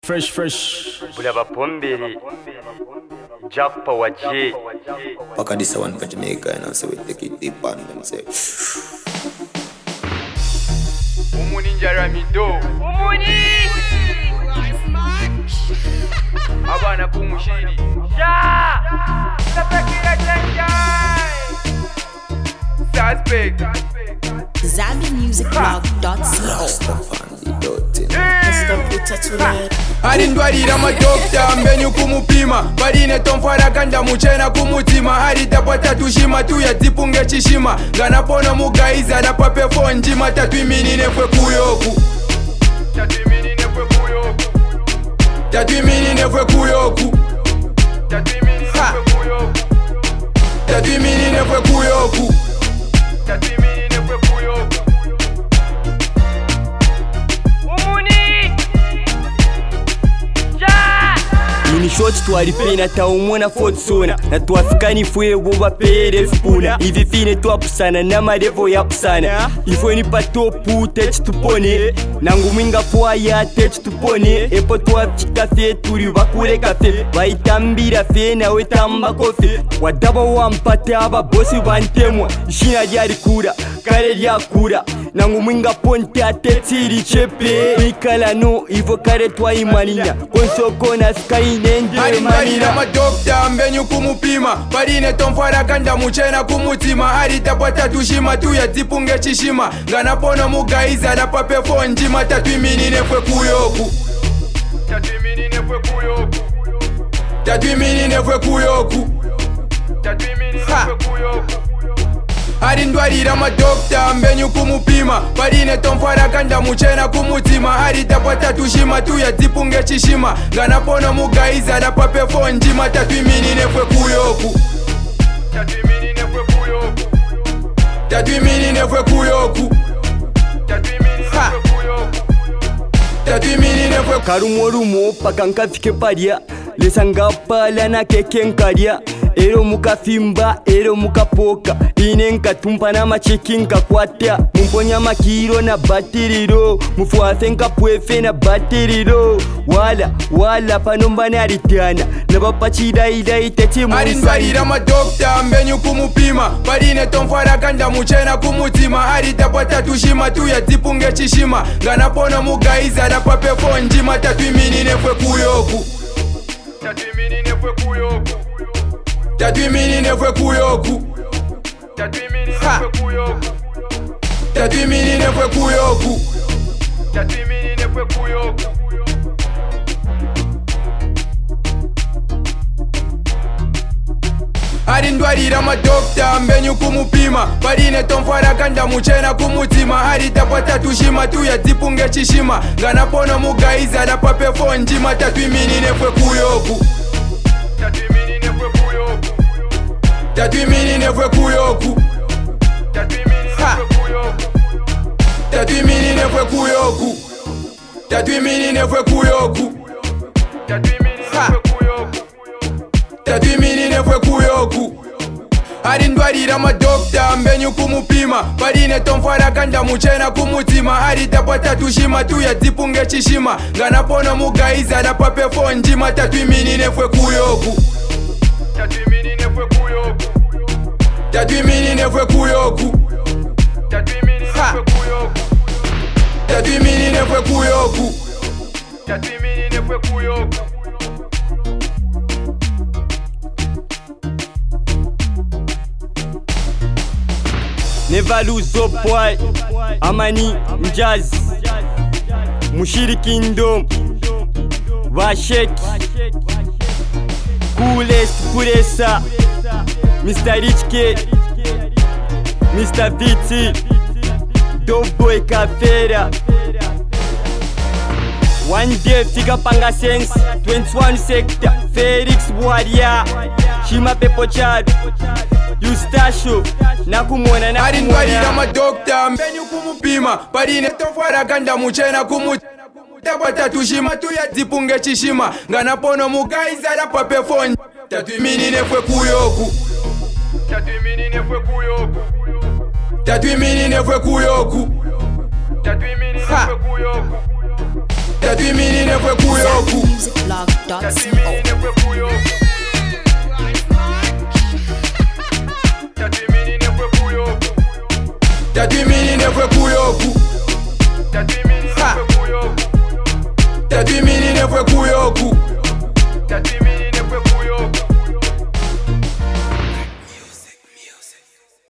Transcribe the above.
Fresh. Bulaba Pombiri, Jack Power J. Back at this one for Jamaica, and I say we take it deep on and say Umuninja Ramido. Umuni! Abana Kumushiri. Ja! Sapakira Janjai! Suspect. ZambianMusicBlog.co. Arindwarira madokta mbenyu kumupima Barine tomfara kanda muchena kumutima Haritapata tushima tuya tipunge chishima Ganapona mugaiza na pape fonjima Tatwimini nefwe kuyoku Tatwimini nefwe kuyoku Tatwimini nefwe kuyoku Tatwimini nefwe kuyoku Tatwimini nefwe kuyoku Tatwimini nefwe kuyoku Ini short twaripina taumona fotsona na twafikani fwe boba pere fpuna ivi fine twapusana na marevo yapusana ifwe ni patopu tech tupone nangu mwinga fwa ya tech tupone epo twapchika fe turi bakure kafe baitambira fe nawe tamba kofe wadaba wampate aba bosi bantemwa shina ryari kura kare ryakura nangu mwinga ponte atetiri chepe mikala no ivo kare twaimaninya konsoko na sky Arindwarira madokta mbenyu kumupima Barine tomfara kanda muchena kumutima Haritapata tushima tuya tipunge chishima Ganapona mugaiza na pape fonjima Tatwimini nefwe kuyoku Tatwimini nefwe kuyoku Tatwimini nefwe kuyoku Tatwimini nefwe kuyoku Arindwarira madokta mbenyu kumupima Barine tomfara kanda muchena kumutima Haritapata tushima tuya tipunge chishima Ganapona mugaiza na pape fonjima Tatwimini nefwe kuyoku Tatwimini nefwe kuyoku Tatwimini nefwe kuyoku Tatwimini nefwe kuyoku Tatwimini nefwe karumorumo pakankafike paria lesangapala na kekenkaria ero mukafimba ero mukapoka ine nkatumpa na macheki nkakwata mumponya makiro na batiriro mufuafe nkapwefe na batiriro wala panombane aritana na bapachidaidai tete musa Arindwarira madokta mbenyu kumupima Barine tomfara kanda muchena kumutima Haritapata tushima tuya tipunge chishima Ganapona mugaiza na pape fonjima Tatwimini nefwe kuyoku Tatwimini nefwe kuyoku Tatwimini nefwe kuyoku Tatwimini nefwe kuyoku Tatwimini nefwe kuyoku Tatwimini nefwe kuyoku Arindwarira madokta mbenyu kumupima Barine tomfara kanda muchena kumutima Haritapata tushima tuya tipunge chishima Ganapona mugaiza na pape fonjima Tatwimini nefwe kuyoku Tatwimini nefwe kuyoku Tatwimini nefwe kuyoku Tatwimini nefwe kuyoku Tatwimini nefwe kuyoku Tatwimini nefwe kuyoku Tatwimini nefwe kuyoku Tatwimini nefwe kuyoku Arindwarira madokta mbenyu kumupima Barine tomfara kanda muchena kumutima Haritapata tushima tuya tipunge chishima Ganapona mugaiza na pape fonjima Tatwimini nefwe kuyoku Tatwimini nefwe kuyoku Tatwimini nefwe kuyoku Tatwimini nefwe kuyoku Tatwimini nefwe kuyoku Tatwimini nefwe kuyoku Never lose up boy Amani Mjaz Mushiri Kingdom Washeki Coolest Puresa Mr. Rich Kid Mr. Viti Dope Boy Kafera One day fika panga sense 21 sector Felix Warrior Shima Pepo Chad Eustacio nakumwona Arindwarira madokta mbenyu kumupima Barine tomfara kanda muchena kumutima Tapata tushima tuya tipunge chishima Ganapona mugaiza na pape fonjima Tatwimini nefwe kuyoku Tatwimini nefwe kuyoku Tatwimini nefwe kuyoku Tatwimini nefwe kuyoku Tatwimini nefwe kuyoku. Tatwimini nefwe kuyoku. Tatwimini nefwe kuyoku. Tatwimini nefwe kuyoku. Tatwimini nefwe kuyoku. Tatwimini nefwe kuyoku.